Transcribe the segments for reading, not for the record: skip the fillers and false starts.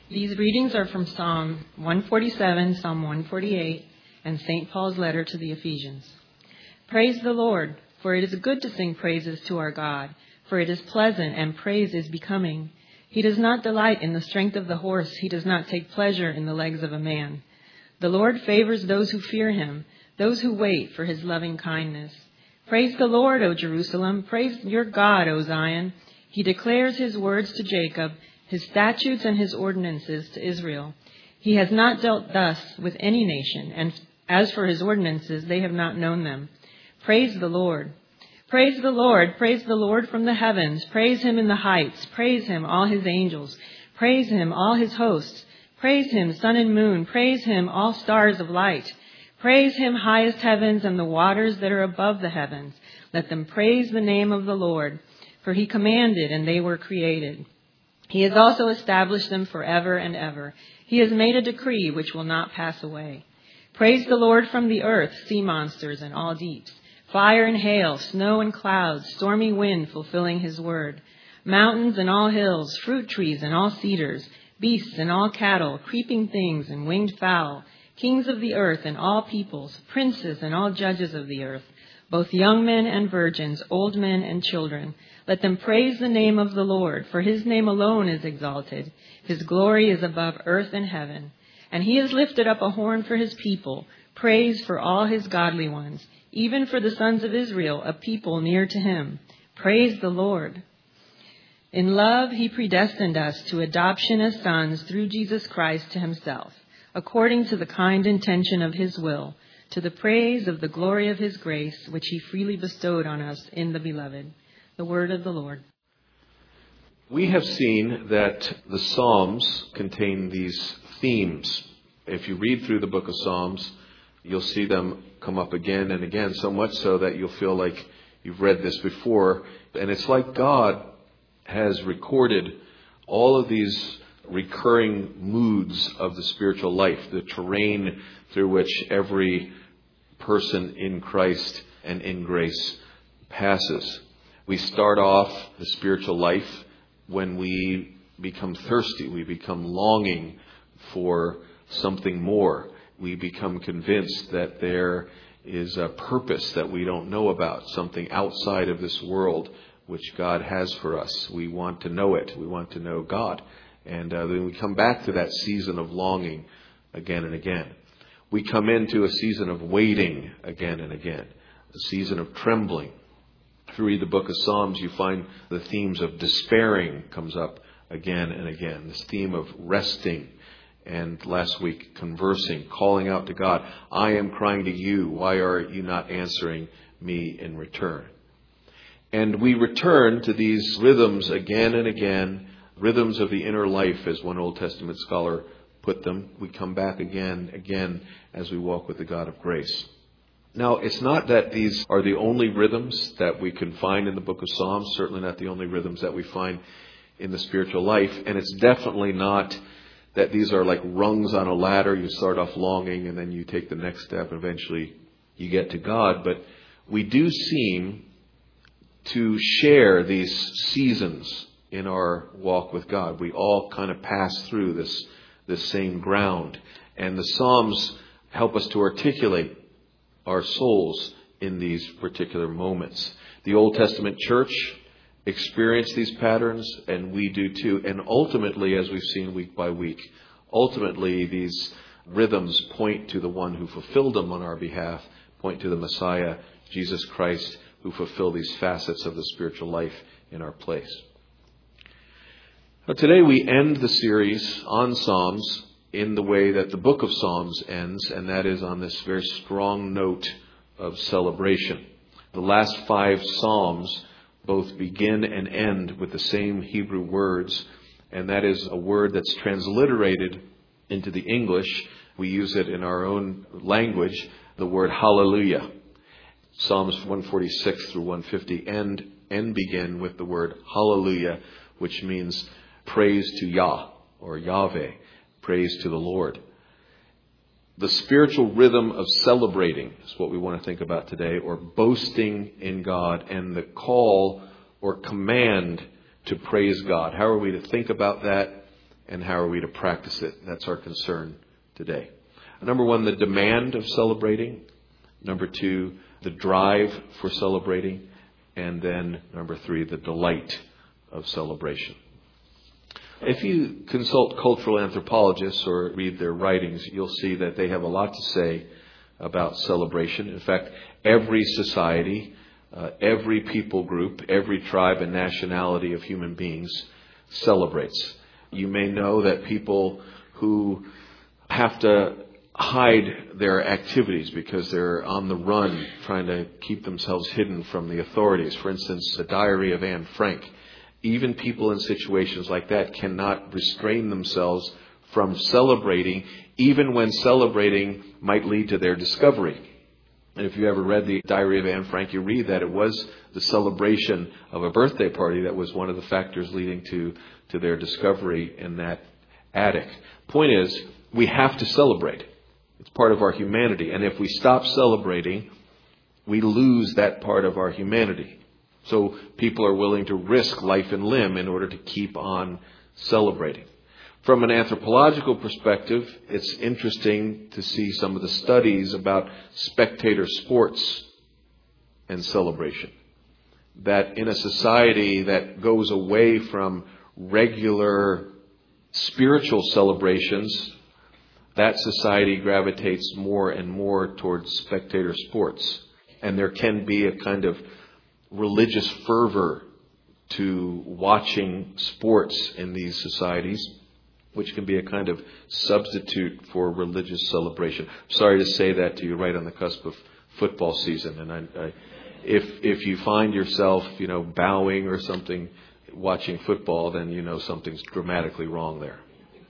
These readings are from Psalm 147, Psalm 148, and St. Paul's letter to the Ephesians. Praise the Lord, for it is good to sing praises to our God, for it is pleasant and praise is becoming. He does not delight in the strength of the horse. He does not take pleasure in the legs of a man. The Lord favors those who fear him, those who wait for his loving kindness. Praise the Lord, O Jerusalem. Praise your God, O Zion. He declares his words to Jacob, his statutes and his ordinances to Israel. He has not dealt thus with any nation, and as for his ordinances, they have not known them. Praise the Lord. Praise the Lord. Praise the Lord from the heavens. Praise him in the heights. Praise him, all his angels. Praise him, all his hosts. Praise him, sun and moon. Praise him, all stars of light. Praise him, highest heavens and the waters that are above the heavens. Let them praise the name of the Lord, for he commanded and they were created. He has also established them forever and ever. He has made a decree which will not pass away. Praise the Lord from the earth, sea monsters and all deeps, fire and hail, snow and clouds, stormy wind fulfilling his word, mountains and all hills, fruit trees and all cedars, beasts and all cattle, creeping things and winged fowl, kings of the earth and all peoples, princes and all judges of the earth, both young men and virgins, old men and children. Let them praise the name of the Lord, for his name alone is exalted. His glory is above earth and heaven. And he has lifted up a horn for his people, praise for all his godly ones, even for the sons of Israel, a people near to him. Praise the Lord. In love, he predestined us to adoption as sons through Jesus Christ to himself, according to the kind intention of his will, to the praise of the glory of his grace, which he freely bestowed on us in the Beloved. The word of the Lord. We have seen that the Psalms contain these themes. If you read through the book of Psalms, you'll see them come up again and again, so much so that you'll feel like you've read this before. And it's like God has recorded all of these recurring moods of the spiritual life, the terrain through which every person in Christ and in grace passes. We start off the spiritual life when we become thirsty. We become longing for something more. We become convinced that there is a purpose that we don't know about, something outside of this world which God has for us. We want to know it. We want to know God. And then we come back to that season of longing again and again. We come into a season of waiting again and again, a season of trembling. If you read the book of Psalms, you find the themes of despairing comes up again and again. This theme of resting, and last week conversing, calling out to God. I am crying to you. Why are you not answering me in return? And we return to these rhythms again and again, rhythms of the inner life, as one Old Testament scholar put them. We come back again as we walk with the God of grace. Now, it's not that these are the only rhythms that we can find in the book of Psalms, certainly not the only rhythms that we find in the spiritual life, and it's definitely not that these are like rungs on a ladder. You start off longing and then you take the next step and eventually you get to God. But we do seem to share these seasons in our walk with God. We all kind of pass through this same ground, and the Psalms help us to articulate our souls in these particular moments. The Old Testament church experienced these patterns, and we do too. And ultimately, as we've seen week by week, ultimately these rhythms point to the one who fulfilled them on our behalf, point to the Messiah, Jesus Christ, who fulfilled these facets of the spiritual life in our place. Now, today we end the series on Psalms in the way that the book of Psalms ends, and that is on this very strong note of celebration. The last 5 Psalms both begin and end with the same Hebrew words, and that is a word that's transliterated into the English. We use it in our own language, the word hallelujah. Psalms 146 through 150 end and begin with the word hallelujah, which means praise to Yah or Yahweh, praise to the Lord. The spiritual rhythm of celebrating is what we want to think about today, or boasting in God, and the call or command to praise God. How are we to think about that and how are we to practice it? That's our concern today. Number one, the demand of celebrating. Number two, the drive for celebrating. And then number three, the delight of celebration. If you consult cultural anthropologists or read their writings, you'll see that they have a lot to say about celebration. In fact, every society, every people group, every tribe and nationality of human beings celebrates. You may know that people who have to hide their activities because they're on the run trying to keep themselves hidden from the authorities. For instance, the Diary of Anne Frank. Even people in situations like that cannot restrain themselves from celebrating, even when celebrating might lead to their discovery. And if you ever read the Diary of Anne Frank, you read that it was the celebration of a birthday party that was one of the factors leading to their discovery in that attic. Point is, we have to celebrate. It's part of our humanity. And if we stop celebrating, we lose that part of our humanity. So people are willing to risk life and limb in order to keep on celebrating. From an anthropological perspective, it's interesting to see some of the studies about spectator sports and celebration. That in a society that goes away from regular spiritual celebrations, that society gravitates more and more towards spectator sports. And there can be a kind of religious fervor to watching sports in these societies, which can be a kind of substitute for religious celebration. Sorry to say that to you right on the cusp of football season. And if you find yourself, bowing or something watching football, then something's dramatically wrong there.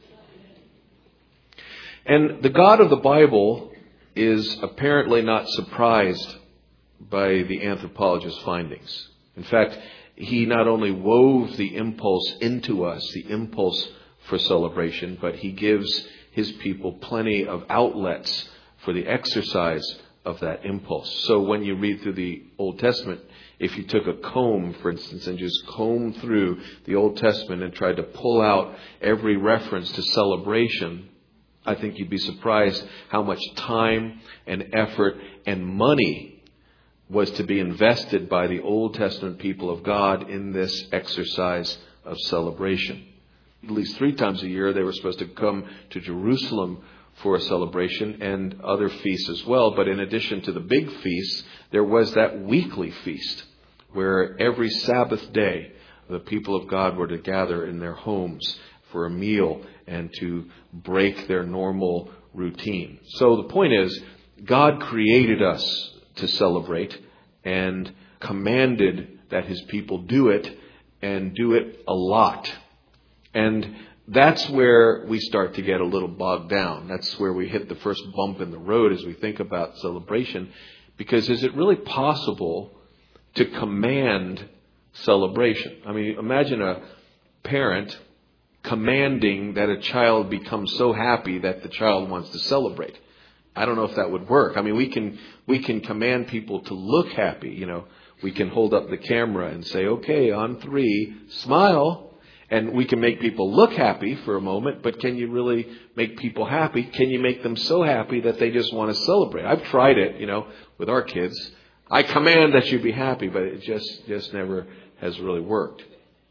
And the God of the Bible is apparently not surprised by the anthropologist's findings. In fact, he not only wove the impulse into us, the impulse for celebration, but he gives his people plenty of outlets for the exercise of that impulse. So when you read through the Old Testament, if you took a comb, for instance, and just combed through the Old Testament and tried to pull out every reference to celebration, I think you'd be surprised how much time and effort and money was to be invested by the Old Testament people of God in this exercise of celebration. At least 3 times a year they were supposed to come to Jerusalem for a celebration and other feasts as well. But in addition to the big feasts, there was that weekly feast where every Sabbath day the people of God were to gather in their homes for a meal and to break their normal routine. So the point is, God created us to celebrate and commanded that his people do it and do it a lot. And that's where we start to get a little bogged down. That's where we hit the first bump in the road as we think about celebration. Because is it really possible to command celebration? I mean, imagine a parent commanding that a child becomes so happy that the child wants to celebrate. I don't know if that would work. I mean, we can command people to look happy. We can hold up the camera and say, okay, on 3, smile. And we can make people look happy for a moment, but can you really make people happy? Can you make them so happy that they just want to celebrate? I've tried it, with our kids. I command that you be happy, but it just never has really worked.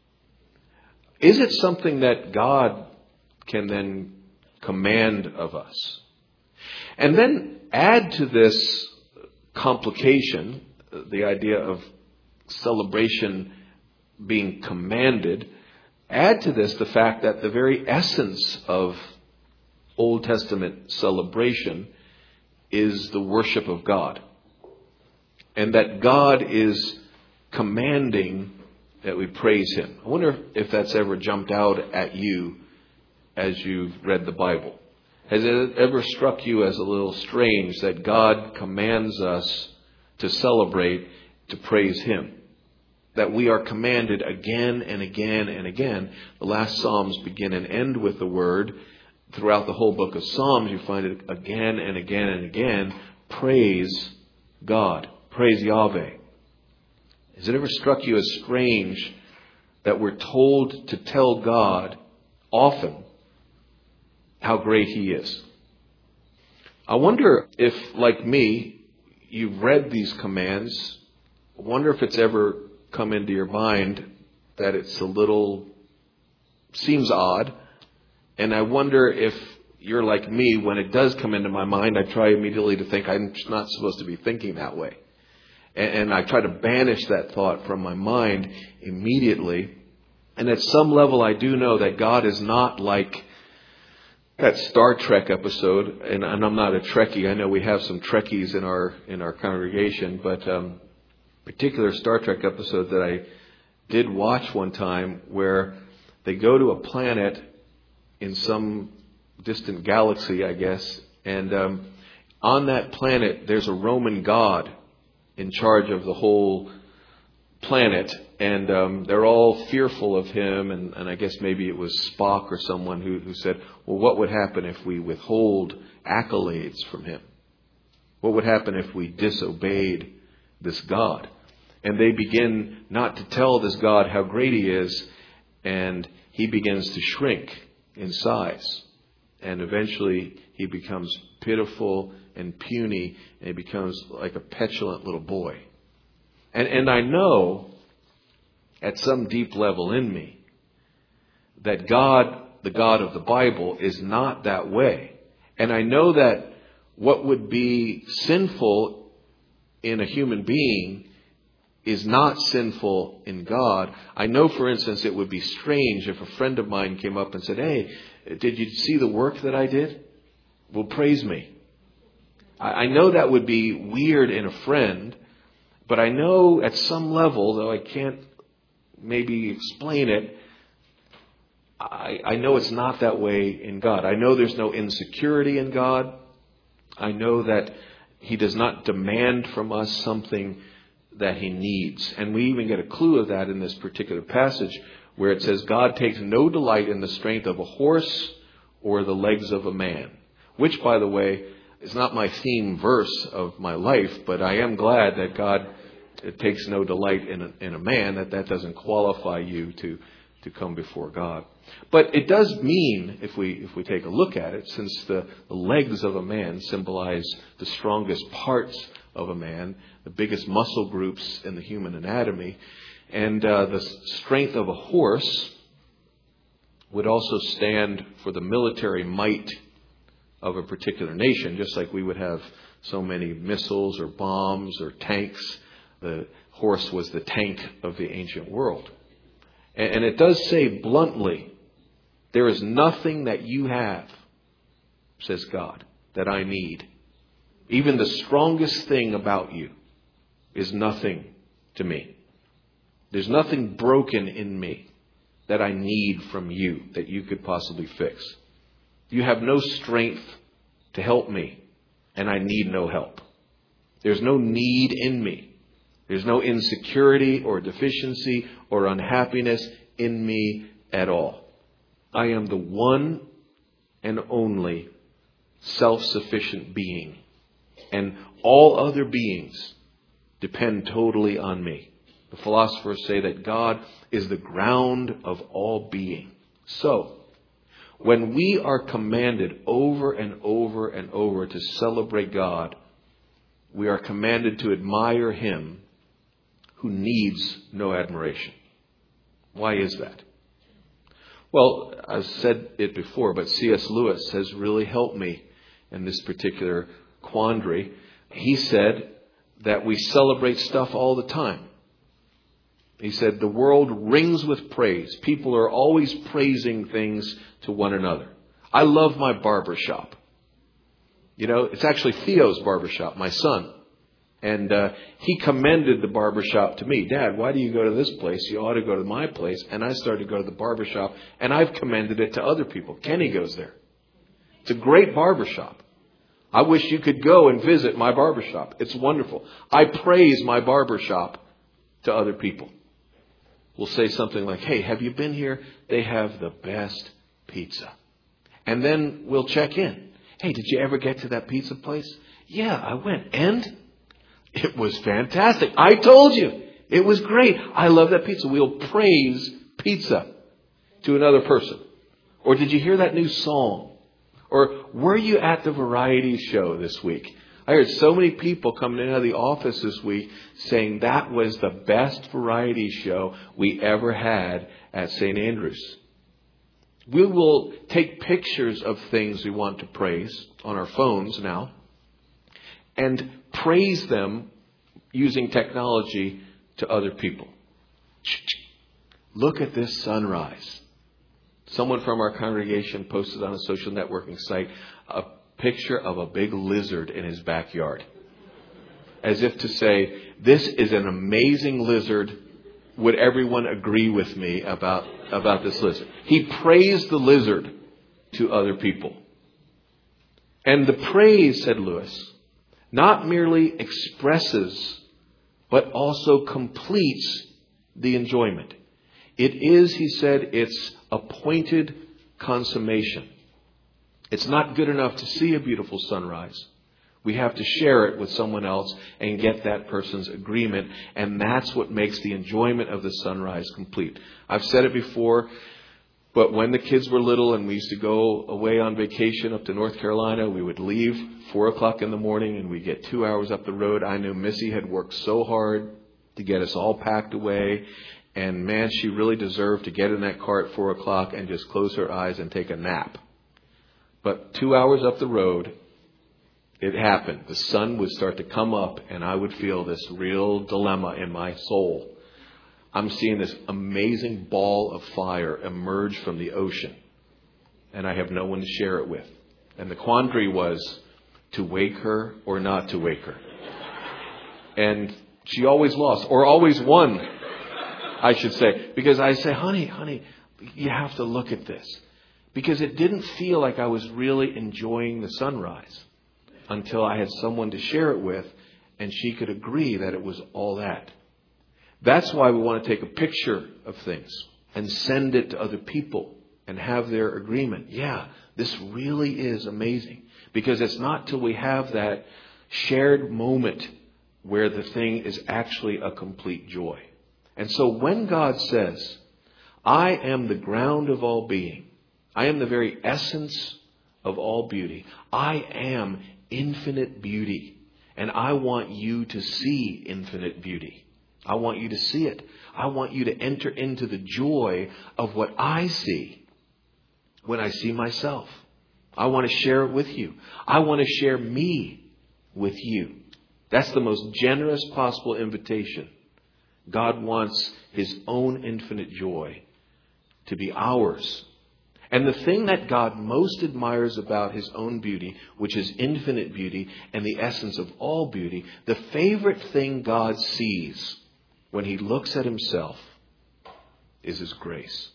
Is it something that God can then command of us? And then add to this complication, the idea of celebration being commanded, add to this the fact that the very essence of Old Testament celebration is the worship of God. And that God is commanding that we praise him. I wonder if that's ever jumped out at you as you've read the Bible. Has it ever struck you as a little strange that God commands us to celebrate, to praise him? That we are commanded again and again and again. The last Psalms begin and end with the word. Throughout the whole book of Psalms, you find it again and again and again. Praise God. Praise Yahweh. Has it ever struck you as strange that we're told to tell God often how great He is. I wonder if, like me, you've read these commands. I wonder if it's ever come into your mind that it's seems odd. And I wonder if you're like me, when it does come into my mind, I try immediately to think I'm not supposed to be thinking that way. And I try to banish that thought from my mind immediately. And at some level, I do know that God is not like that Star Trek episode. And I'm not a Trekkie. I know we have some Trekkies in our congregation, but particular Star Trek episode that I did watch one time where they go to a planet in some distant galaxy, I guess. And on that planet, there's a Roman god in charge of the whole planet. And they're all fearful of him. And I guess maybe it was Spock or someone who said, well, what would happen if we withhold accolades from him? What would happen if we disobeyed this God? And they begin not to tell this God how great He is. And He begins to shrink in size. And eventually He becomes pitiful and puny. And He becomes like a petulant little boy. And I know at some deep level in me that God, the God of the Bible, is not that way. And I know that what would be sinful in a human being is not sinful in God. I know, for instance, it would be strange if a friend of mine came up and said, hey, did you see the work that I did? Well, praise me. I know that would be weird in a friend, but I know at some level, though I can't maybe explain it, I know it's not that way in God. I know there's no insecurity in God. I know that He does not demand from us something that He needs. And we even get a clue of that in this particular passage where it says, God takes no delight in the strength of a horse or the legs of a man. Which, by the way, is not my theme verse of my life, but I am glad that God takes no delight in a man, that doesn't qualify you to come before God. But it does mean, if we take a look at it, since the legs of a man symbolize the strongest parts of a man, the biggest muscle groups in the human anatomy, and the strength of a horse would also stand for the military might of a particular nation, just like we would have so many missiles or bombs or tanks. The horse was the tank of the ancient world. And it does say bluntly, there is nothing that you have, says God, that I need. Even the strongest thing about you is nothing to me. There's nothing broken in me that I need from you that you could possibly fix. You have no strength to help me, and I need no help. There's no need in me. There's no insecurity or deficiency or unhappiness in me at all. I am the one and only self-sufficient being. And all other beings depend totally on me. The philosophers say that God is the ground of all being. So, when we are commanded over and over and over to celebrate God, we are commanded to admire Him who needs no admiration. Why is that? Well, I've said it before, but C.S. Lewis has really helped me in this particular quandary. He said that we celebrate stuff all the time. He said the world rings with praise. People are always praising things to one another. I love my barbershop. You know, it's actually Theo's barbershop, my son. And he commended the barbershop to me. Dad, why do you go to this place? You ought to go to my place. And I started to go to the barbershop, and I've commended it to other people. Kenny goes there. It's a great barbershop. I wish you could go and visit my barbershop. It's wonderful. I praise my barbershop to other people. We'll say something like, hey, have you been here? They have the best pizza. And then we'll check in. Hey, did you ever get to that pizza place? Yeah, I went. And it was fantastic. I told you. It was great. I love that pizza. We'll praise pizza to another person. Or did you hear that new song? Or were you at the variety show this week? I heard so many people coming in out of the office this week saying that was the best variety show we ever had at St. Andrews. We will take pictures of things we want to praise on our phones now and praise them using technology to other people. Look at this sunrise. Someone from our congregation posted on a social networking site a picture of a big lizard in his backyard. As if to say, this is an amazing lizard. Would everyone agree with me about this lizard? He praised the lizard to other people. And the praise, said Lewis, not merely expresses, but also completes the enjoyment. It is, he said, its appointed consummation. It's not good enough to see a beautiful sunrise. We have to share it with someone else and get that person's agreement. And that's what makes the enjoyment of the sunrise complete. I've said it before, but when the kids were little and we used to go away on vacation up to North Carolina, we would leave 4 o'clock in the morning and we'd get 2 hours up the road. I knew Missy had worked so hard to get us all packed away. And man, she really deserved to get in that car at 4 o'clock and just close her eyes and take a nap. But 2 hours up the road, it happened. The sun would start to come up and I would feel this real dilemma in my soul. I'm seeing this amazing ball of fire emerge from the ocean. And I have no one to share it with. And the quandary was to wake her or not to wake her. And she always lost, or always won, I should say. Because I say, honey, you have to look at this. Because it didn't feel like I was really enjoying the sunrise until I had someone to share it with and she could agree that it was all that. That's why we want to take a picture of things and send it to other people and have their agreement. Yeah, this really is amazing. Because it's not till we have that shared moment where the thing is actually a complete joy. And so when God says, I am the ground of all being, I am the very essence of all beauty, I am infinite beauty, and I want you to see infinite beauty. I want you to see it. I want you to enter into the joy of what I see when I see myself. I want to share it with you. I want to share me with you. That's the most generous possible invitation. God wants His own infinite joy to be ours. And the thing that God most admires about His own beauty, which is infinite beauty and the essence of all beauty, the favorite thing God sees when He looks at Himself is His grace.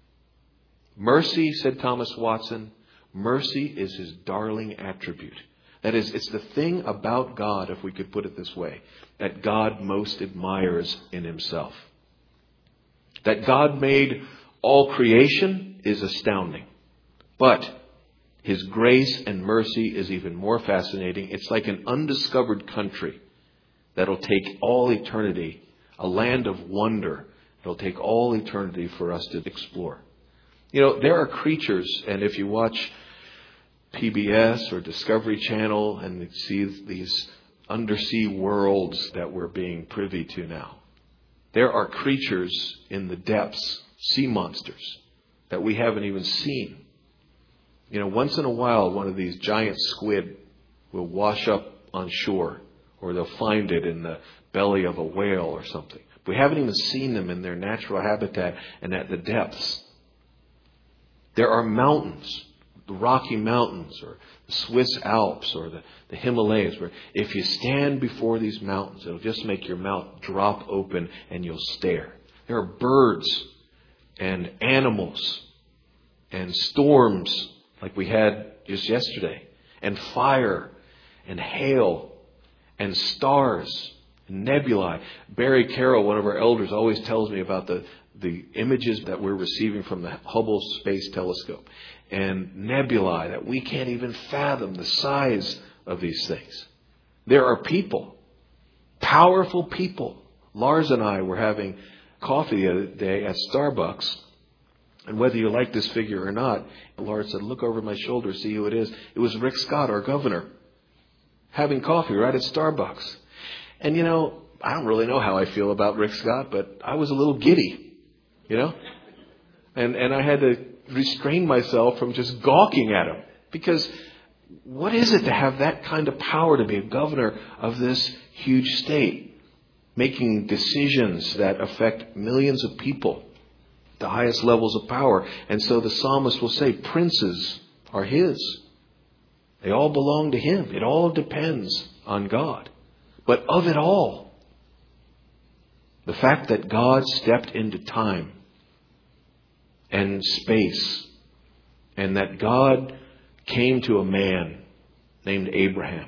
Mercy, said Thomas Watson, mercy is His darling attribute. That is, it's the thing about God, if we could put it this way, that God most admires in Himself. That God made all creation is astounding. But His grace and mercy is even more fascinating. It's like an undiscovered country that'll take all eternity, a land of wonder. It'll take all eternity for us to explore. You know, there are creatures, and if you watch PBS or Discovery Channel and see these undersea worlds that we're being privy to now, there are creatures in the depths, sea monsters, that we haven't even seen. You know, once in a while, one of these giant squid will wash up on shore, or they'll find it in the belly of a whale or something. We haven't even seen them in their natural habitat and at the depths. There are mountains, the Rocky Mountains or the Swiss Alps or the Himalayas, where if you stand before these mountains, it'll just make your mouth drop open and you'll stare. There are birds and animals and storms like we had just yesterday, and fire and hail and stars and nebulae. Barry Carroll, one of our elders, always tells me about the images that we're receiving from the Hubble Space Telescope and nebulae that we can't even fathom the size of these things. There are people, powerful people. Lars and I were having coffee the other day at Starbucks, And whether you like this figure or not, the Lord said, look over my shoulder, see who it is. It was Rick Scott, our governor, having coffee right at Starbucks. And, I don't really know how I feel about Rick Scott, but I was a little giddy, And I had to restrain myself from just gawking at him. Because what is it to have that kind of power, to be a governor of this huge state, making decisions that affect millions of people, the highest levels of power? And so the psalmist will say, princes are his. They all belong to him. It all depends on God. But of it all, the fact that God stepped into time and space, and that God came to a man named Abraham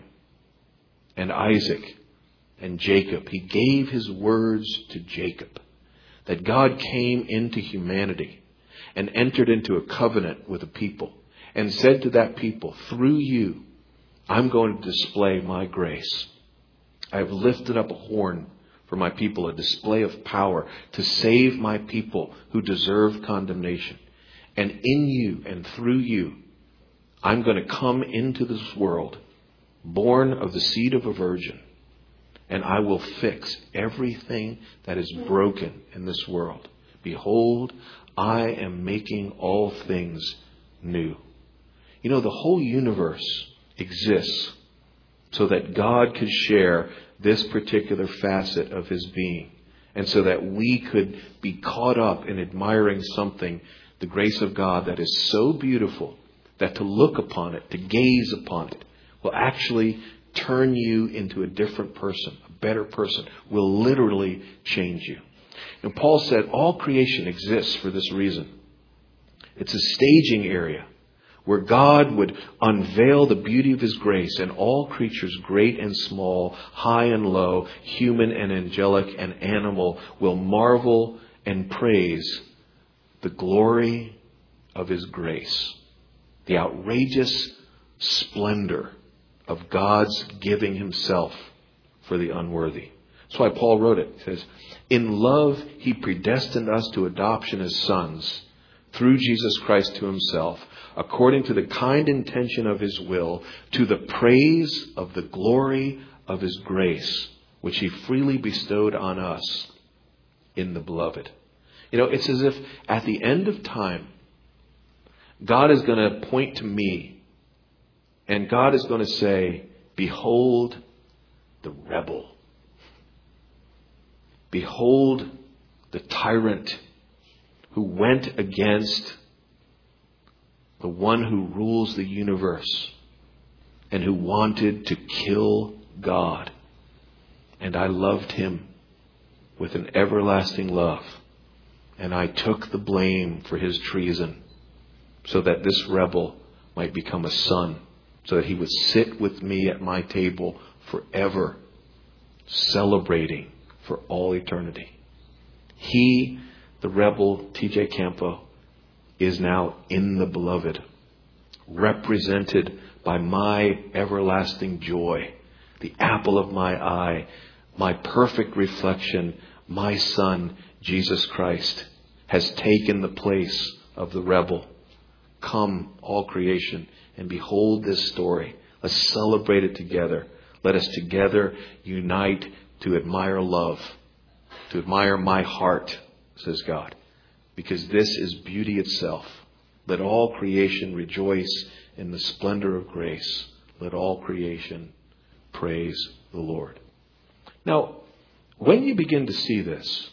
and Isaac and Jacob. He gave his words to Jacob. That God came into humanity and entered into a covenant with a people and said to that people, through you, I'm going to display my grace. I have lifted up a horn for my people, a display of power to save my people who deserve condemnation. And in you and through you, I'm going to come into this world, born of the seed of a virgin, and I will fix everything that is broken in this world. Behold, I am making all things new. The whole universe exists so that God could share this particular facet of his being, and so that we could be caught up in admiring something, the grace of God, that is so beautiful that to look upon it, to gaze upon it, will actually turn you into a different person, a better person, will literally change you. And Paul said all creation exists for this reason. It's a staging area where God would unveil the beauty of his grace, and all creatures, great and small, high and low, human and angelic and animal, will marvel and praise the glory of his grace, the outrageous splendor of God's giving himself for the unworthy. That's why Paul wrote it. He says, in love, he predestined us to adoption as sons through Jesus Christ to himself, according to the kind intention of his will, to the praise of the glory of his grace, which he freely bestowed on us in the beloved. It's as if at the end of time, God is going to point to me, and God is going to say, behold the rebel. Behold the tyrant who went against the one who rules the universe and who wanted to kill God. And I loved him with an everlasting love. And I took the blame for his treason so that this rebel might become a son, so that he would sit with me at my table forever, celebrating for all eternity. He, the rebel, T.J. Campo, is now in the beloved, represented by my everlasting joy, the apple of my eye, my perfect reflection, my Son, Jesus Christ, has taken the place of the rebel. Come, all creation, and behold this story. Let's celebrate it together. Let us together unite to admire love, to admire my heart, says God, because this is beauty itself. Let all creation rejoice in the splendor of grace. Let all creation praise the Lord. Now, when you begin to see this,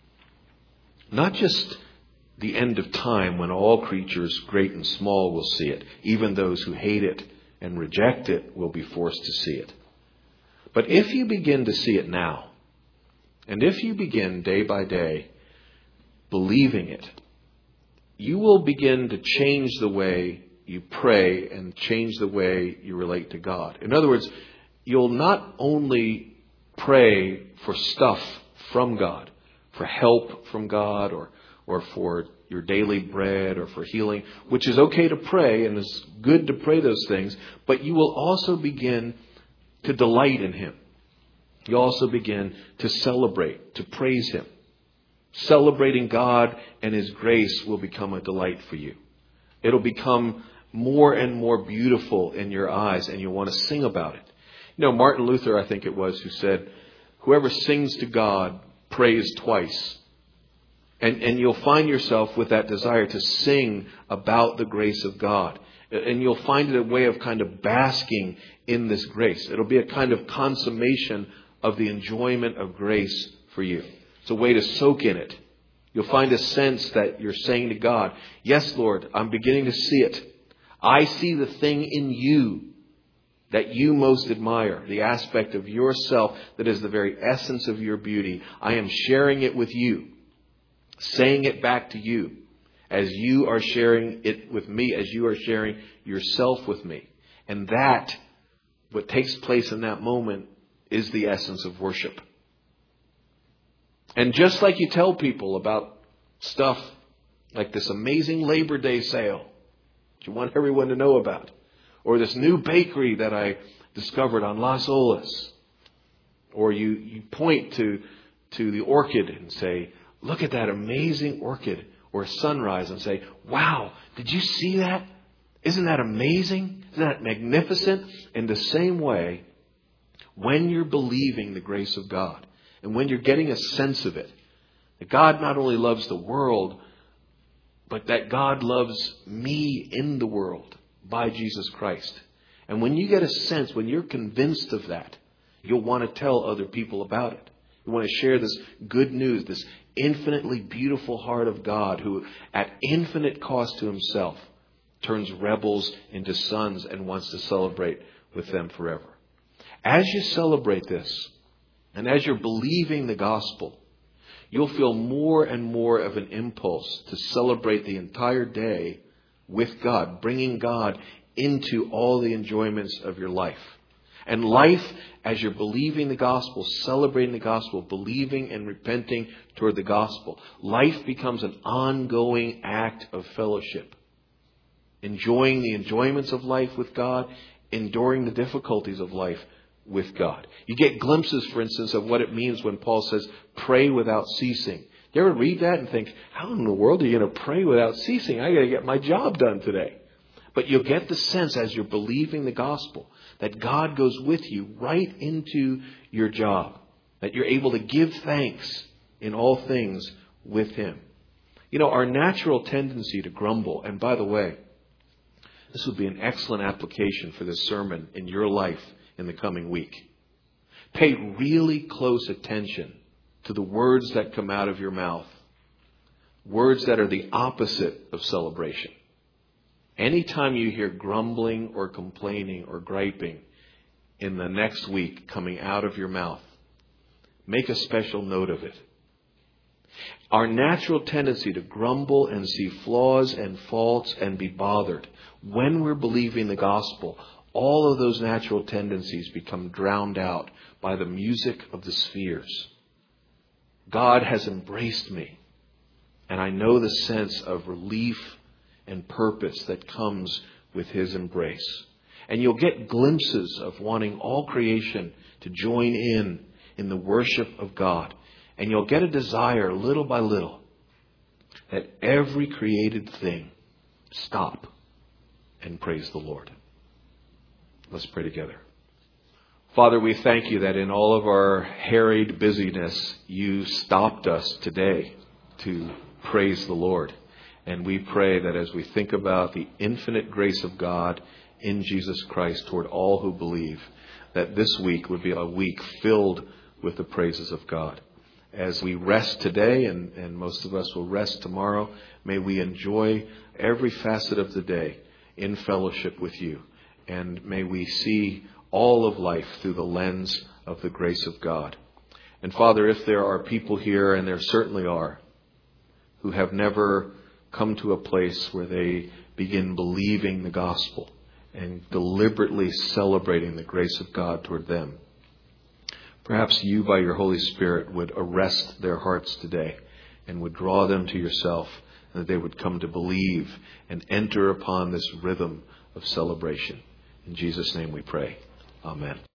not just the end of time when all creatures, great and small, will see it, even those who hate it and reject it will be forced to see it. But if you begin to see it now, and if you begin day by day believing it, you will begin to change the way you pray and change the way you relate to God. In other words, you'll not only pray for stuff from God, for help from God, or for your daily bread, or for healing, which is okay to pray and is good to pray those things, but you will also begin to delight in him. You also begin to celebrate, to praise him. Celebrating God and His grace will become a delight for you. It'll become more and more beautiful in your eyes, and you'll want to sing about it. You know, Martin Luther, I think it was, who said, whoever sings to God prays twice. And you'll find yourself with that desire to sing about the grace of God. And you'll find it a way of kind of basking in this grace. It'll be a kind of consummation of the enjoyment of grace for you. It's a way to soak in it. You'll find a sense that you're saying to God, yes, Lord, I'm beginning to see it. I see the thing in you that you most admire, the aspect of yourself that is the very essence of your beauty. I am sharing it with you, saying it back to you as you are sharing it with me, as you are sharing yourself with me. And that, what takes place in that moment, is the essence of worship. And just like you tell people about stuff like this amazing Labor Day sale that you want everyone to know about, or this new bakery that I discovered on Las Olas, or you point to the orchid and say, look at that amazing orchid, or sunrise, and say, wow, did you see that? Isn't that amazing? Isn't that magnificent? In the same way, when you're believing the grace of God, and when you're getting a sense of it, that God not only loves the world, but that God loves me in the world by Jesus Christ. And when you get a sense, when you're convinced of that, you'll want to tell other people about it. You want to share this good news, this infinitely beautiful heart of God who, at infinite cost to Himself, turns rebels into sons and wants to celebrate with them forever. As you celebrate this, and as you're believing the gospel, you'll feel more and more of an impulse to celebrate the entire day with God, bringing God into all the enjoyments of your life. And life, as you're believing the gospel, celebrating the gospel, believing and repenting toward the gospel, life becomes an ongoing act of fellowship. Enjoying the enjoyments of life with God, enduring the difficulties of life with God. You get glimpses, for instance, of what it means when Paul says, pray without ceasing. You ever read that and think, how in the world are you going to pray without ceasing? I got to get my job done today. But you'll get the sense as you're believing the gospel that God goes with you right into your job. That you're able to give thanks in all things with Him. You know, our natural tendency to grumble, and by the way, this would be an excellent application for this sermon in your life in the coming week. Pay really close attention to the words that come out of your mouth. Words that are the opposite of celebration. Anytime you hear grumbling or complaining or griping in the next week coming out of your mouth, make a special note of it. Our natural tendency to grumble and see flaws and faults and be bothered, when we're believing the gospel, all of those natural tendencies become drowned out by the music of the spheres. God has embraced me, and I know the sense of relief and purpose that comes with His embrace. And you'll get glimpses of wanting all creation to join in the worship of God. And you'll get a desire, little by little, that every created thing stop and praise the Lord. Let's pray together. Father, we thank You that in all of our harried busyness, You stopped us today to praise the Lord. And we pray that as we think about the infinite grace of God in Jesus Christ toward all who believe, that this week would be a week filled with the praises of God. As we rest today, and most of us will rest tomorrow, may we enjoy every facet of the day in fellowship with You. And may we see all of life through the lens of the grace of God. And Father, if there are people here, and there certainly are, who have never come to a place where they begin believing the gospel and deliberately celebrating the grace of God toward them, perhaps You, by Your Holy Spirit, would arrest their hearts today and would draw them to Yourself, and that they would come to believe and enter upon this rhythm of celebration. In Jesus' name we pray. Amen.